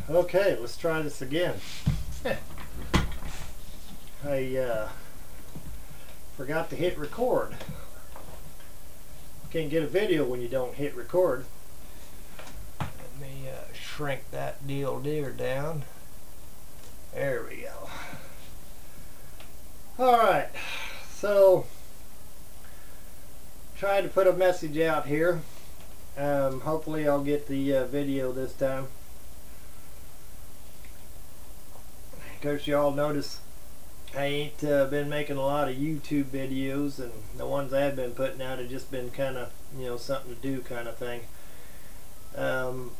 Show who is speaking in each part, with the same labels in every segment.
Speaker 1: Okay, let's try this again. I forgot to hit record. Can't get a video when you don't hit record. Let me shrink that deal there down. There we go. Alright, so tried to put a message out here. Hopefully I'll get the video this time. Of course, you all notice I ain't been making a lot of YouTube videos, and the ones I've been putting out have just been kind of, you know, something to do kind of thing. And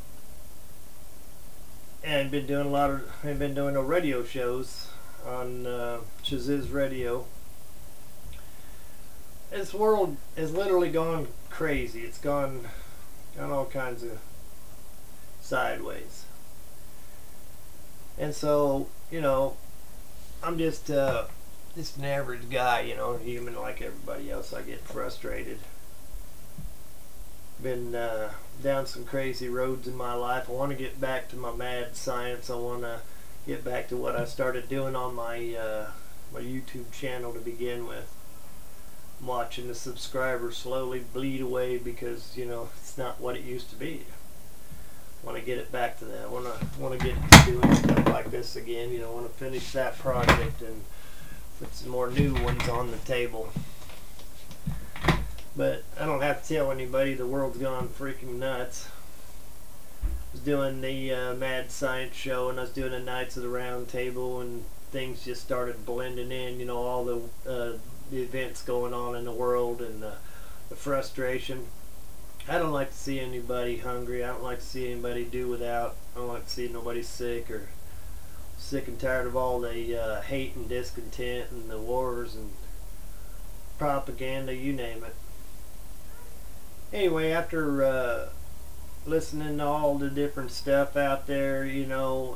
Speaker 1: I've been doing the radio shows on Shaziz Radio. This world has literally gone crazy. It's gone all kinds of sideways. And so, you know, I'm just an average guy, you know, human like everybody else. I get frustrated. Been down some crazy roads in my life. I want to get back to my mad science. I want to get back to what I started doing on my my YouTube channel to begin with. I'm watching the subscribers slowly bleed away because, you know, it's not what it used to be. I want to get it back to that. I want to get doing stuff like this again. You know, I want to finish that project and put some more new ones on the table. But I don't have to tell anybody the world's gone freaking nuts. I was doing the Mad Science show, and I was doing the Knights of the Round Table, and things just started blending in. You know, all the events going on in the world and the frustration. I don't like to see anybody hungry. I don't like to see anybody do without. I don't like to see nobody sick, or sick and tired of all the hate and discontent and the wars and propaganda, you name it. Anyway, after listening to all the different stuff out there, you know,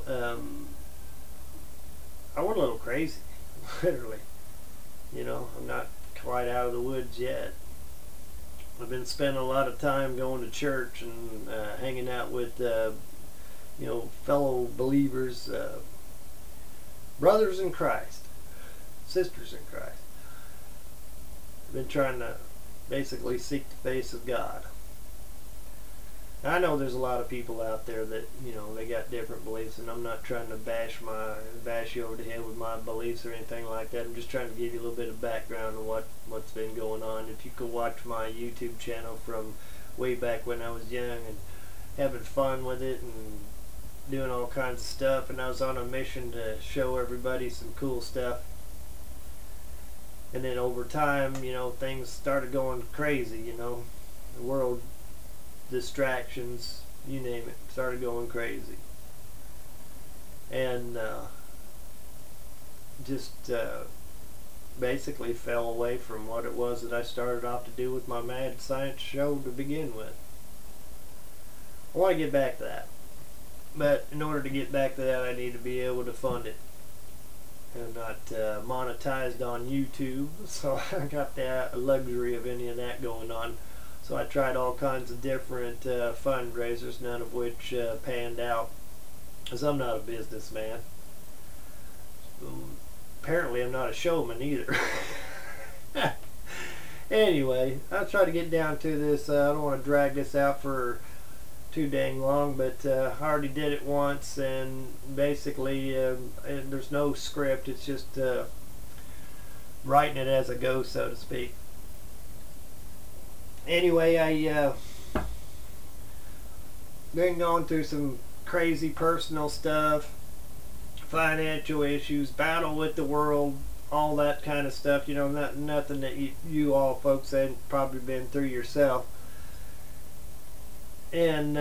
Speaker 1: I went a little crazy, literally. You know, I'm not quite out of the woods yet. I've been spending a lot of time going to church and hanging out with, you know, fellow believers, brothers in Christ, sisters in Christ. I've been trying to basically seek the face of God. Now, I know there's a lot of people out there that, you know, they got different beliefs, and I'm not trying to bash you over the head with my beliefs or anything like that. I'm just trying to give you a little bit of background on what's been going on. If you could watch my YouTube channel from way back when I was young and having fun with it and doing all kinds of stuff, and I was on a mission to show everybody some cool stuff. And then over time, you know, things started going crazy, you know. The world, distractions, you name it, started going crazy. And just basically fell away from what it was that I started off to do with my Mad Science show to begin with. I want to get back to that. But in order to get back to that, I need to be able to fund it. I'm not monetized on YouTube, so I got the luxury of any of that going on. So I tried all kinds of different fundraisers, none of which panned out, because I'm not a businessman. Apparently I'm not a showman either. Anyway, I'll try to get down to this. I don't want to drag this out for too dang long, but I already did it once, and basically there's no script. It's just writing it as I go, so to speak. Anyway, I been going through some crazy personal stuff, financial issues, battle with the world, all that kind of stuff. You know, nothing that you all folks had probably been through yourself. And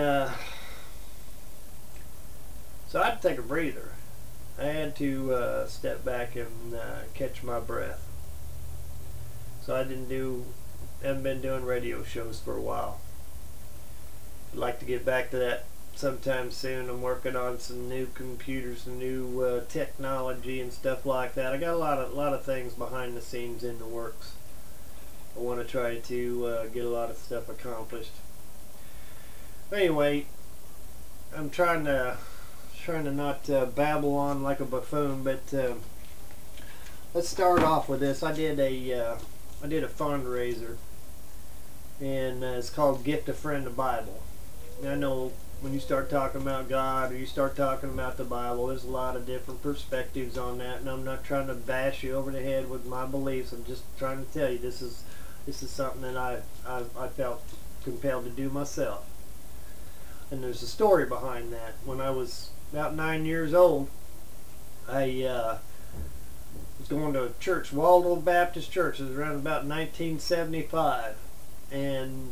Speaker 1: so I had to take a breather. I had to step back and catch my breath. So I haven't been doing radio shows for a while. I'd like to get back to that sometime soon. I'm working on some new computers, some new technology and stuff like that. I got a lot of things behind the scenes in the works. I want to try to get a lot of stuff accomplished. Anyway, I'm trying to trying to not babble on like a buffoon, but let's start off with this. I did a fundraiser, and it's called Gift a Friend a Bible. And I know when you start talking about God or you start talking about the Bible, there's a lot of different perspectives on that, and I'm not trying to bash you over the head with my beliefs. I'm just trying to tell you this is something that I felt compelled to do myself. And there's a story behind that. When I was about 9 years old, I was going to a church, Waldo Baptist Church. It was around about 1975, and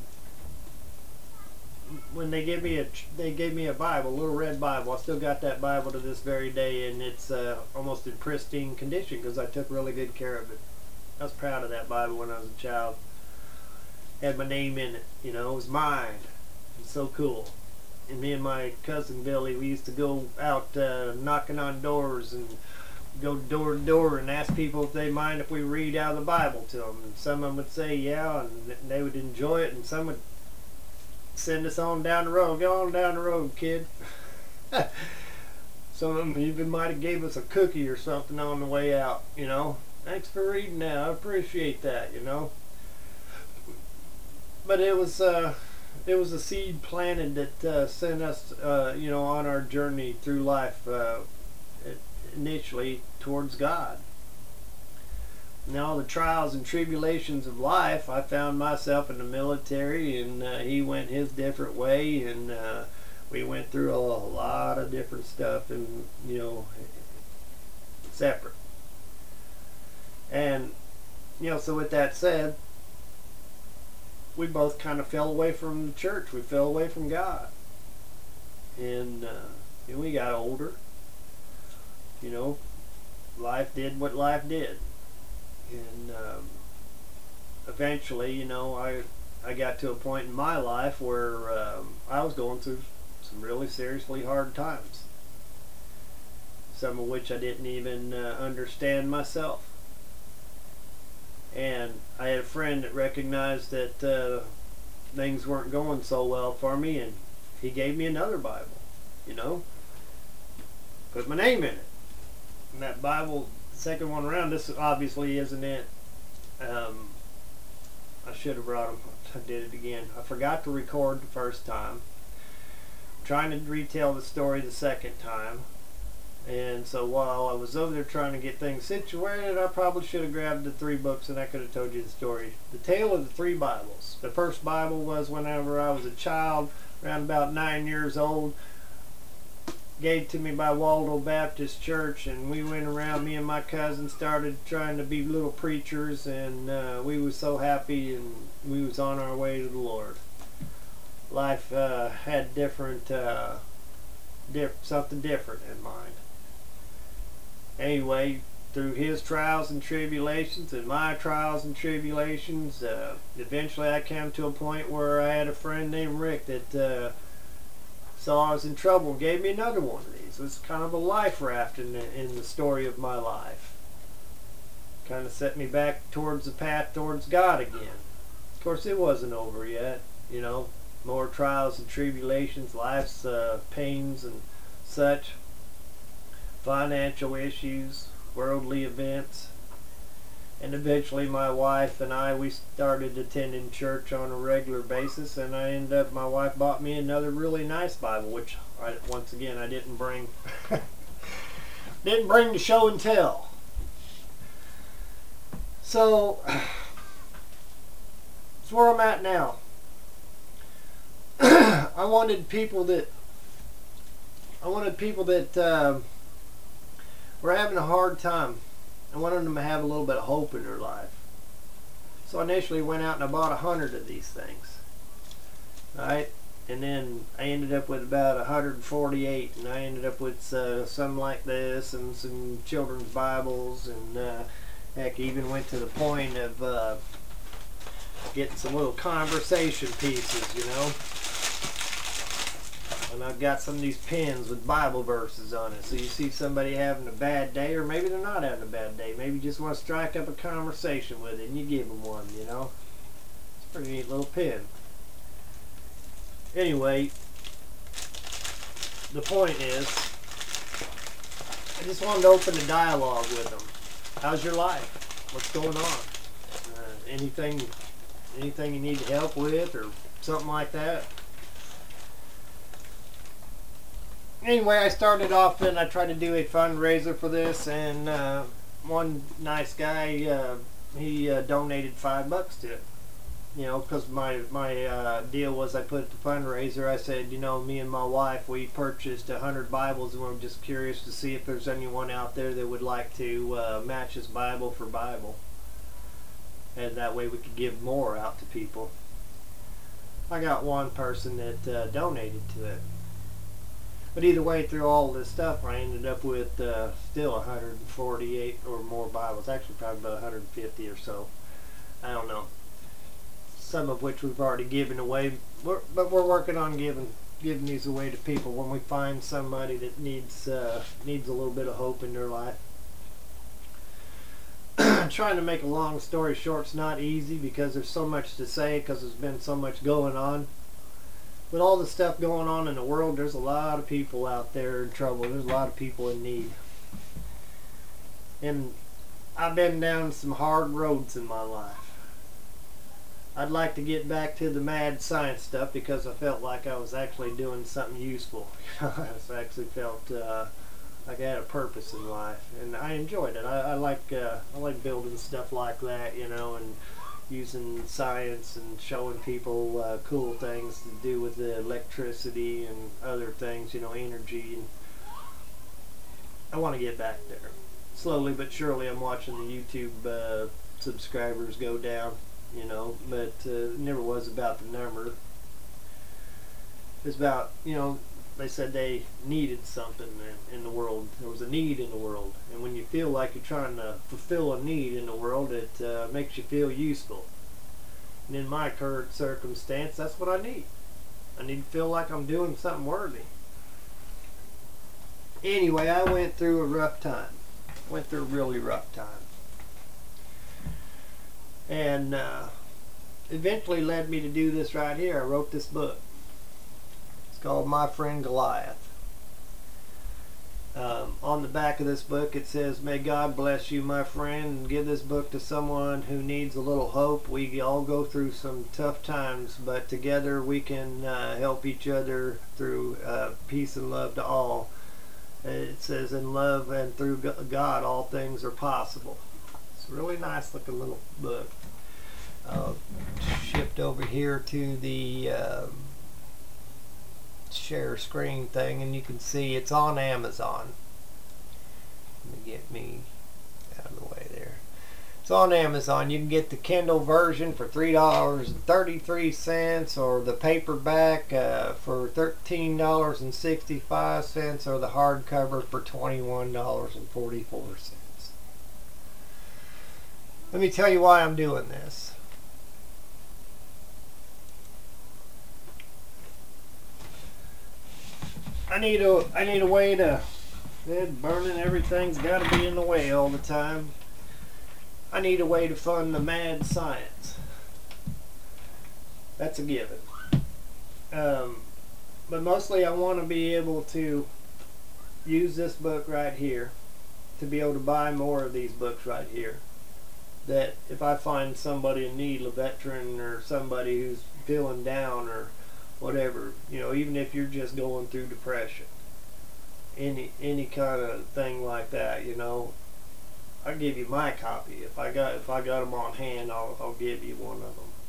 Speaker 1: when they gave me a Bible, a little red Bible. I still got that Bible to this very day, and it's almost in pristine condition because I took really good care of it. I was proud of that Bible when I was a child. Had my name in it, you know, it was mine. It was so cool. And me and my cousin Billy, we used to go out knocking on doors and go door to door and ask people if they mind if we read out of the Bible to them. And some of them would say yeah, and they would enjoy it, and some would send us on down the road. Go on down the road, kid. Some of them even might have gave us a cookie or something on the way out, you know. Thanks for reading that. I appreciate that, you know. But it was a seed planted that sent us, you know, on our journey through life, initially towards God. Now, the trials and tribulations of life, I found myself in the military, and he went his different way, and we went through a lot of different stuff, and, you know, separate. And, you know, so with that said, we both kind of fell away from the church. We fell away from God. And we got older. You know, life did what life did. And eventually, you know, I got to a point in my life where I was going through some really seriously hard times. Some of which I didn't even understand myself. And I had a friend that recognized that things weren't going so well for me, and he gave me another Bible, you know. Put my name in it. And that Bible, the second one around, this obviously isn't it. I should have brought them. I did it again. I forgot to record the first time. I'm trying to retell the story the second time. And so while I was over there trying to get things situated, I probably should have grabbed the 3 books and I could have told you the story. The Tale of the 3 Bibles. The first Bible was whenever I was a child, around about 9 years old. Gave to me by Waldo Baptist Church, and we went around, me and my cousin started trying to be little preachers, and we was so happy, and we was on our way to the Lord. Life had different, something different in mind. Anyway, through his trials and tribulations and my trials and tribulations, eventually I came to a point where I had a friend named Rick that saw I was in trouble and gave me another one of these. It was kind of a life raft in the story of my life. Kind of set me back towards the path towards God again. Of course, it wasn't over yet, you know. More trials and tribulations, life's pains and such. Financial issues, worldly events, and eventually my wife and I, we started attending church on a regular basis, and my wife bought me another really nice Bible, which once again I didn't bring to show and tell. So that's where I'm at now. I wanted people that were having a hard time. I wanted them to have a little bit of hope in their life. So I initially went out and I bought 100 of these things. Alright? And then I ended up with about 148, and I ended up with some like this and some children's Bibles, and heck, even went to the point of getting some little conversation pieces, you know. And I've got some of these pens with Bible verses on it. So you see somebody having a bad day, or maybe they're not having a bad day. Maybe you just want to strike up a conversation with it, and you give them one, you know. It's a pretty neat little pen. Anyway, the point is, I just wanted to open a dialogue with them. How's your life? What's going on? Anything you need help with or something like that? Anyway, I started off and I tried to do a fundraiser for this, and one nice guy, he donated $5 to it. You know, because my deal was I put it to fundraiser. I said, you know, me and my wife, we purchased 100 Bibles, and we're just curious to see if there's anyone out there that would like to match us Bible for Bible. And that way we could give more out to people. I got one person that donated to it. But either way, through all this stuff, I ended up with still 148 or more Bibles. Actually, probably about 150 or so. I don't know. Some of which we've already given away, but we're working on giving these away to people when we find somebody that needs a little bit of hope in their life. Trying to make a long story short, it's not easy because there's so much to say, because there's been so much going on. With all the stuff going on in the world, there's a lot of people out there in trouble. There's a lot of people in need. And I've been down some hard roads in my life. I'd like to get back to the mad science stuff because I felt like I was actually doing something useful. I actually felt like I had a purpose in life, and I enjoyed it. I like building stuff like that, you know, and using science and showing people cool things to do with the electricity and other things, you know, energy. And I want to get back there. Slowly but surely, I'm watching the YouTube subscribers go down. You know, but it never was about the number. It's about, you know, they said they needed something in the world. There was a need in the world. And when you feel like you're trying to fulfill a need in the world, it makes you feel useful. And in my current circumstance, that's what I need. I need to feel like I'm doing something worthy. Anyway, I went through a rough time. Went through a really rough time. And eventually led me to do this right here. I wrote this book. It's called My Friend Goliath. On the back of this book it says, "May God bless you, my friend, and give this book to someone who needs a little hope. We all go through some tough times, but together we can help each other through peace and love to all." It says, "In love and through God all things are possible." It's a really nice looking little book. I'll shift over here to the share screen thing, and you can see it's on Amazon. Let me get me out of the way there. It's on Amazon. You can get the Kindle version for $3.33, or the paperback for $13.65, or the hardcover for $21.44. Let me tell you why I'm doing this. I need a way to, burning everything's got to be in the way all the time. I need a way to fund the mad science. That's a given. But mostly I want to be able to use this book right here to be able to buy more of these books right here. That if I find somebody in need, a veteran or somebody who's feeling down or whatever, you know, even if you're just going through depression, any kind of thing like that, you know, I'll give you my copy. If I got them on hand, I'll give you one of them,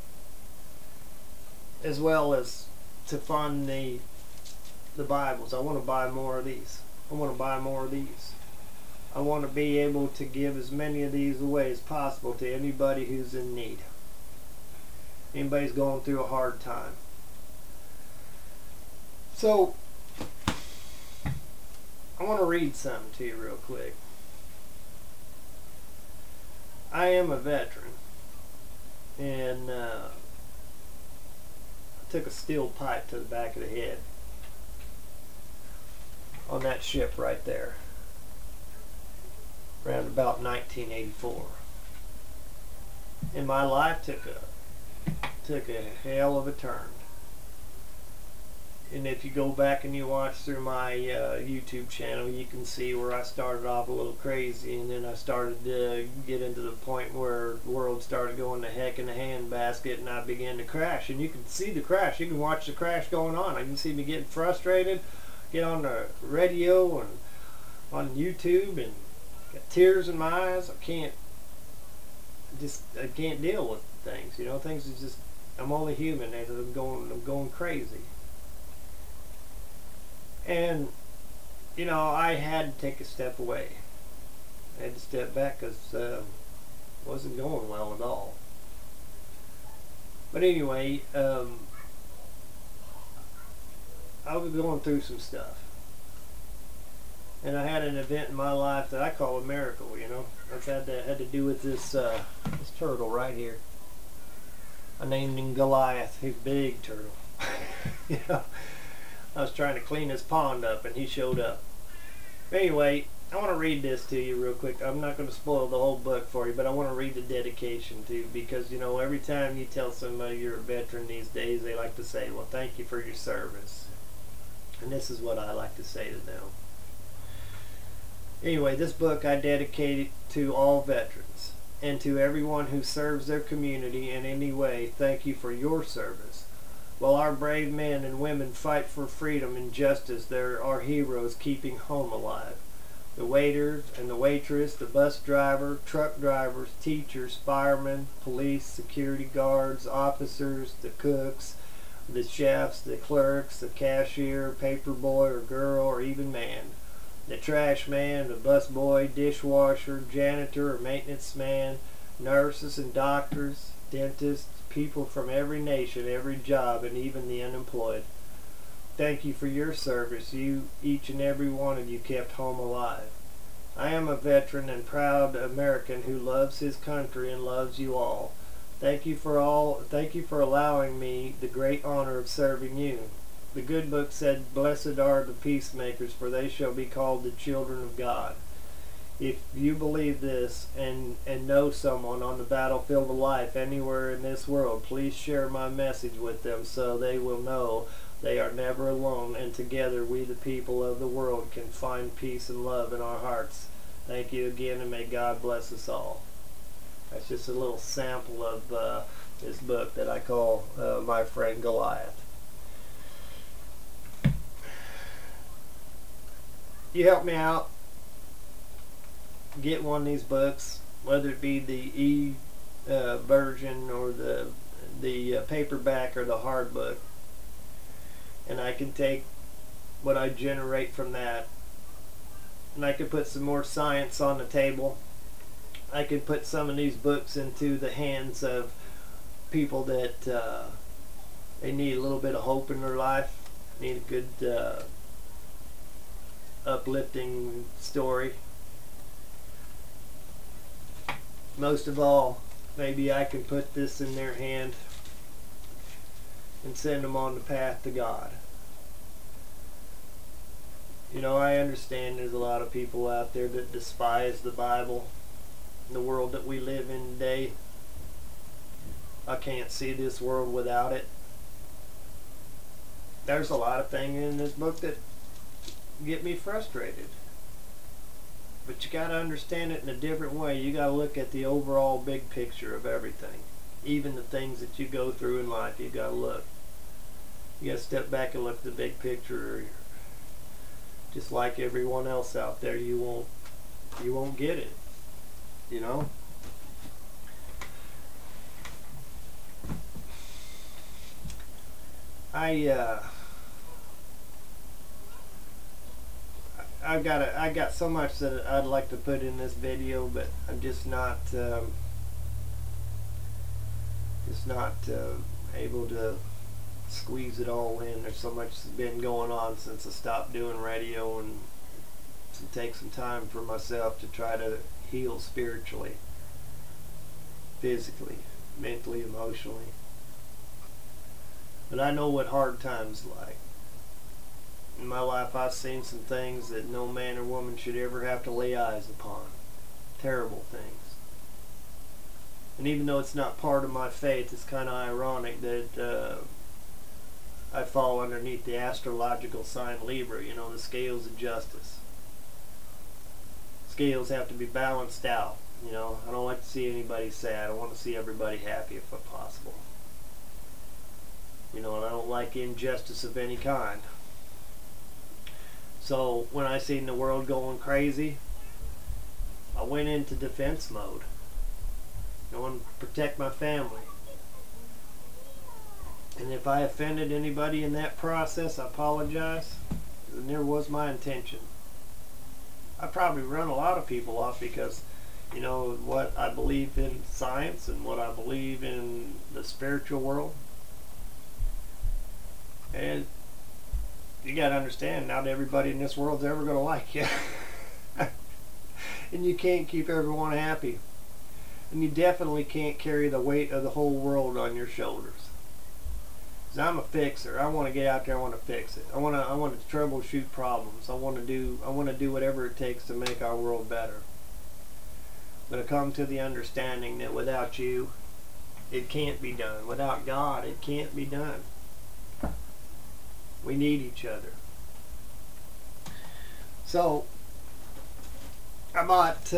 Speaker 1: as well as to fund the Bibles. I want to buy more of these. I want to buy more of these. I want to be able to give as many of these away as possible to anybody who's in need. Anybody's going through a hard time. So, I want to read something to you real quick. I am a veteran, and I took a steel pipe to the back of the head on that ship right there, around about 1984. And my life took a hell of a turn. And if you go back and you watch through my YouTube channel, you can see where I started off a little crazy, and then I started to get into the point where the world started going to heck in a handbasket, and I began to crash. And you can see the crash. You can watch the crash going on. I can see me getting frustrated, get on the radio and on YouTube, and got tears in my eyes. I can't deal with things. You know, things is just, I'm only human, and I'm going crazy. And, you know, I had to take a step away. I had to step back because it wasn't going well at all. But anyway, I was going through some stuff. And I had an event in my life that I call a miracle, you know. It had to do with this turtle right here. I named him Goliath, his big turtle. You know, I was trying to clean his pond up, and he showed up. Anyway, I want to read this to you real quick. I'm not going to spoil the whole book for you, but I want to read the dedication to you, because, you know, every time you tell somebody you're a veteran these days, they like to say, well, thank you for your service. And this is what I like to say to them. Anyway, this book I dedicate to all veterans, and to everyone who serves their community in any way. Thank you for your service. While our brave men and women fight for freedom and justice, there are heroes keeping home alive. The waiters and the waitress, the bus driver, truck drivers, teachers, firemen, police, security guards, officers, the cooks, the chefs, the clerks, the cashier, paper boy or girl or even man, the trash man, the bus boy, dishwasher, janitor or maintenance man, nurses and doctors, dentists, people from every nation, every job, and even the unemployed. Thank you for your service. You, each and every one of you, kept home alive. I am a veteran and proud American who loves his country and loves you all. Thank you for allowing me the great honor of serving you. The good book said, "Blessed are the peacemakers, for they shall be called the children of God." If you believe this and know someone on the battlefield of life anywhere in this world, please share my message with them so they will know they are never alone, and together we, the people of the world, can find peace and love in our hearts. Thank you again, and may God bless us all. That's just a little sample of this book that I call My Friend Goliath. You help me out. Get one of these books, whether it be the version or the paperback or the hard book, and I can take what I generate from that, and I can put some more science on the table. I can put some of these books into the hands of people that they need a little bit of hope in their life, need a good uplifting story. Most of all, maybe I can put this in their hand and send them on the path to God. You know, I understand there's a lot of people out there that despise the Bible, the world that we live in today. I can't see this world without it. There's a lot of things in this book that get me frustrated. But you got to understand it in a different way. You got to look at the overall big picture of everything. Even the things that you go through in life, you got to look. You got to step back and look at the big picture. Just like everyone else out there, you won't get it. You know? I got so much that I'd like to put in this video, but I'm just not able to squeeze it all in. There's so much that's been going on since I stopped doing radio, and to take some time for myself to try to heal spiritually, physically, mentally, emotionally. But I know what hard times like. In my life, I've seen some things that no man or woman should ever have to lay eyes upon. Terrible things. And even though it's not part of my faith, it's kind of ironic that I fall underneath the astrological sign Libra, you know, the scales of justice. Scales have to be balanced out, you know. I don't like to see anybody sad. I want to see everybody happy if possible. You know, and I don't like injustice of any kind. So when I seen the world going crazy, I went into defense mode. I want to protect my family. And if I offended anybody in that process, I apologize. And there was my intention. I probably run a lot of people off because, you know, what I believe in science and what I believe in the spiritual world. And you got to understand, not everybody in this world's ever going to like you. And you can't keep everyone happy. And you definitely can't carry the weight of the whole world on your shoulders. Because I'm a fixer. I want to get out there, I want to fix it. I want to troubleshoot problems. I want to do whatever it takes to make our world better. But I come to the understanding that without you, it can't be done. Without God, it can't be done. We need each other. So I bought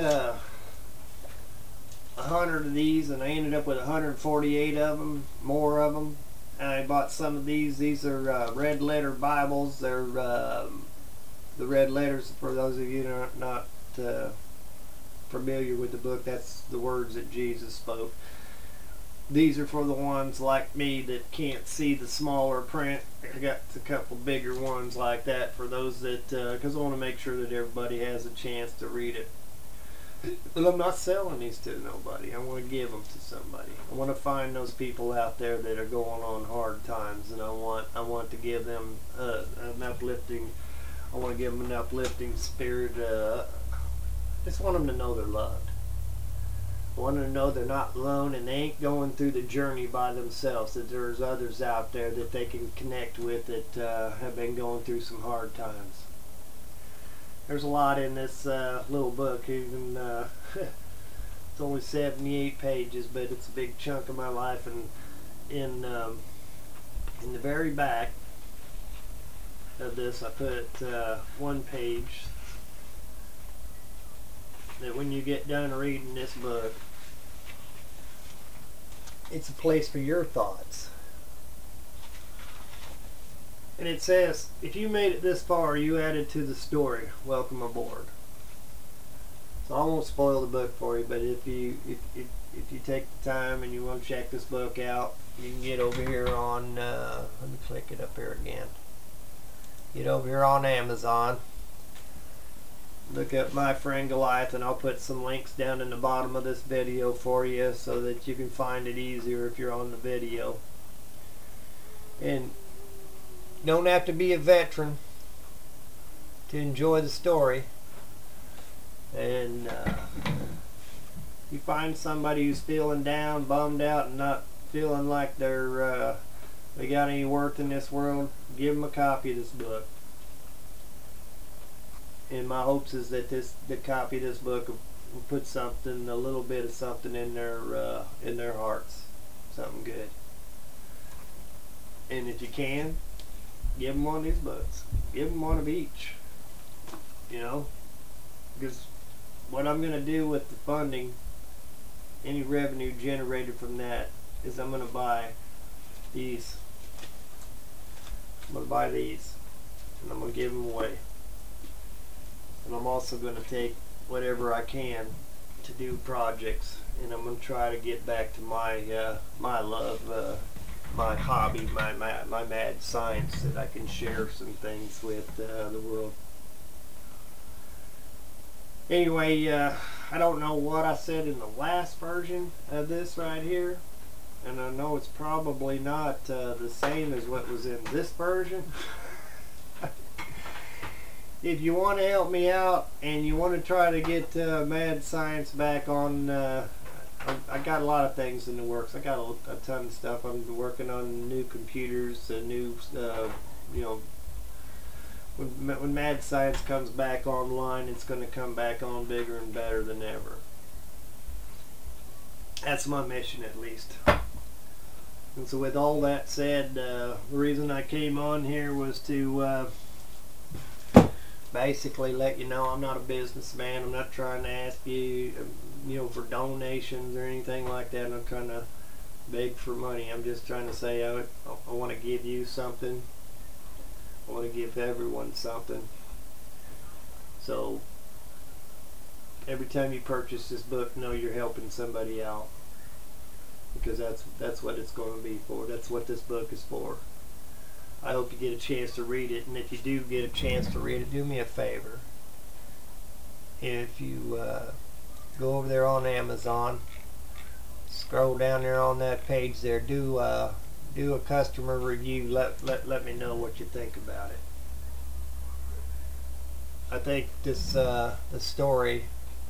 Speaker 1: 100 of these, and I ended up with 148 of them, more of them. And I bought some of these. These are red letter Bibles. They're the red letters, for those of you that are not familiar with the book, that's the words that Jesus spoke. These are for the ones like me that can't see the smaller print. I got a couple bigger ones like that for those that, because I want to make sure that everybody has a chance to read it. But I'm not selling these to nobody. I want to give them to somebody. I want to find those people out there that are going on hard times, and I want to give them an uplifting. I want to give them an uplifting spirit. I just want them to know they're loved. I want them to know they're not alone, and they ain't going through the journey by themselves, that there's others out there that they can connect with that have been going through some hard times. There's a lot in this little book. Even it's only 78 pages, but it's a big chunk of my life. And in the very back of this, I put one page that when you get done reading this book, it's a place for your thoughts. And it says, if you made it this far, you added to the story. Welcome aboard. So I won't spoil the book for you, but if you take the time and you want to check this book out, you can get over here on, let me click it up here again. Get over here on Amazon. Look up My Friend Goliath, and I'll put some links down in the bottom of this video for you so that you can find it easier if you're on the video. And you don't have to be a veteran to enjoy the story. And you find somebody who's feeling down, bummed out, and not feeling like they got any worth in this world, give them a copy of this book. And my hopes is that the copy of this book will put something, a little bit of something in their hearts, something good. And if you can, give them one of these books. Give them one of each. You know, because what I'm going to do with the funding, any revenue generated from that, is I'm going to buy these. I'm going to buy these, and I'm going to give them away. And I'm also going to take whatever I can to do projects, and I'm going to try to get back to my my love, my hobby, my mad science, that I can share some things with the world. Anyway, I don't know what I said in the last version of this right here, and I know it's probably not the same as what was in this version. If you want to help me out and you want to try to get Mad Science back on, I got a lot of things in the works. I got a ton of stuff. I'm working on new computers, new, you know, when Mad Science comes back online, it's going to come back on bigger and better than ever. That's my mission, at least. And so with all that said, the reason I came on here was to basically let you know I'm not a businessman. I'm not trying to ask you, for donations or anything like that. I'm not trying to beg for money. I'm just trying to say I want to give you something. I want to give everyone something. So every time you purchase this book, know you're helping somebody out, because that's what it's going to be for. That's what this book is for. I hope you get a chance to read it, and if you do get a chance to read it, do me a favor. If you go over there on Amazon, scroll down there on that page there, do a customer review. Let me know what you think about it. I think this story,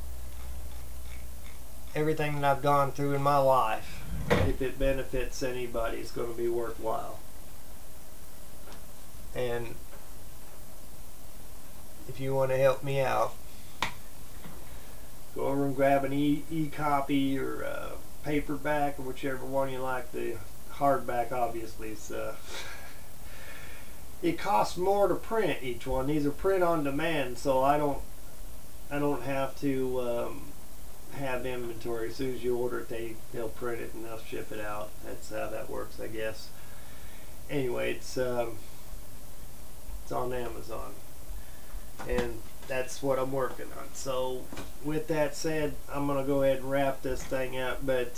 Speaker 1: everything that I've gone through in my life, if it benefits anybody, it's going to be worthwhile. And if you want to help me out, go over and grab an e-copy or a paperback, or whichever one you like. The hardback, obviously, it costs more to print each one. These are print on demand, so I don't have to have inventory. As soon as you order it, they'll print it and they'll ship it out. That's how that works, I guess. Anyway, it's on Amazon, and that's what I'm working on. So with that said, I'm gonna go ahead and wrap this thing up, but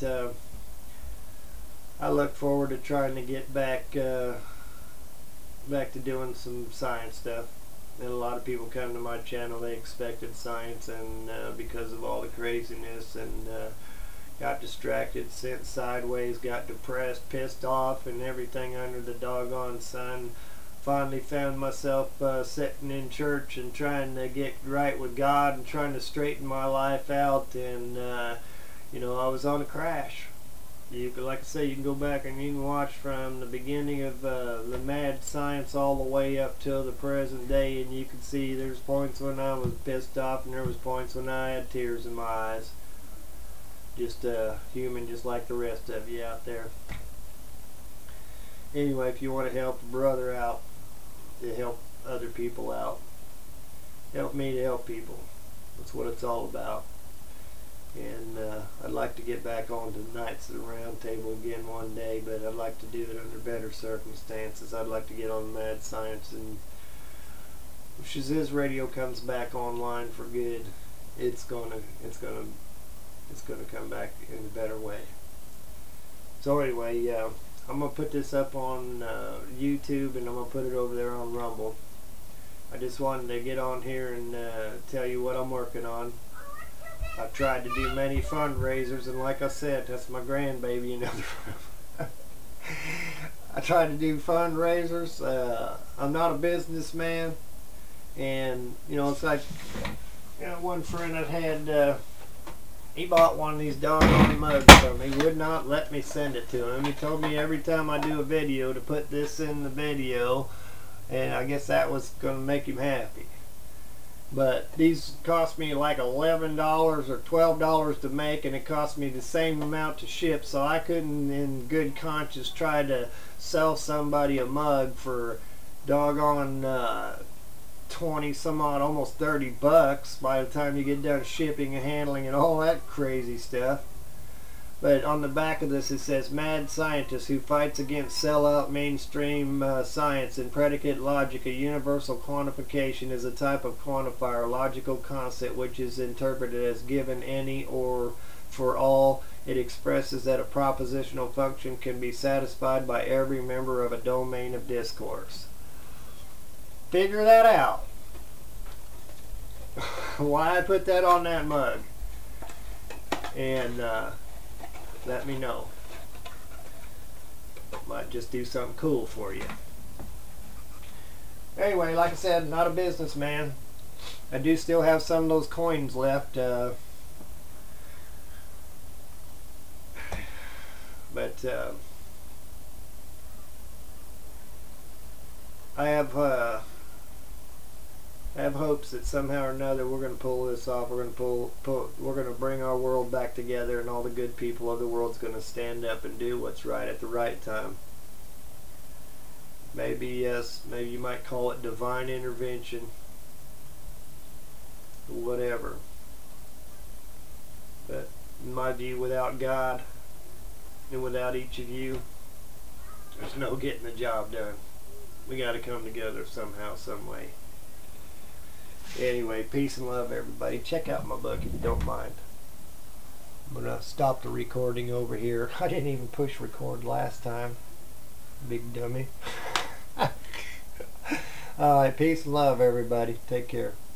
Speaker 1: I look forward to trying to get back to doing some science stuff. And a lot of people come to my channel, they expected science, and because of all the craziness, and got distracted, sent sideways, got depressed, pissed off, and everything under the doggone sun. Finally found myself sitting in church and trying to get right with God and trying to straighten my life out, and I was on a crash. Like I say, you can go back and you can watch from the beginning of the mad science all the way up till the present day, and you can see there's points when I was pissed off, and there was points when I had tears in my eyes. Just human, just like the rest of you out there. Anyway, if you want to help a brother out, to help other people out, help me to help people. That's what it's all about. And I'd like to get back on to Knights of the Round Table again one day, but I'd like to do it under better circumstances. I'd like to get on Mad Science, and if Shaziz Radio comes back online for good, it's gonna come back in a better way. So anyway, I'm gonna put this up on YouTube, and I'm gonna put it over there on Rumble. I just wanted to get on here and tell you what I'm working on. I've tried to do many fundraisers, and like I said, that's my grandbaby in the other room. I tried to do fundraisers. I'm not a businessman, and it's like one friend I had. He bought one of these doggone mugs from me. He would not let me send it to him. He told me every time I do a video to put this in the video, and I guess that was going to make him happy. But these cost me like $11 or $12 to make, and it cost me the same amount to ship, so I couldn't in good conscience try to sell somebody a mug for doggone 20 some odd, almost 30 bucks by the time you get done shipping and handling and all that crazy stuff. But on the back of this it says, "Mad scientist who fights against sellout mainstream science and predicate logic. A universal quantification is a type of quantifier, logical concept which is interpreted as given any or for all. It expresses that a propositional function can be satisfied by every member of a domain of discourse." Figure that out. Why I put that on that mug. And let me know. Might just do something cool for you. Anyway, like I said, not a businessman. I do still have some of those coins left. But I have have hopes that somehow or another we're going to pull this off. We're going to we're going to bring our world back together, and all the good people of the world's going to stand up and do what's right at the right time. Maybe, yes, maybe you might call it divine intervention, whatever. But in my view, without God and without each of you, there's no getting the job done. We got to come together somehow, some way. Anyway, peace and love, everybody. Check out my book if you don't mind. I'm going to stop the recording over here. I didn't even push record last time. Big dummy. Alright, peace and love, everybody. Take care.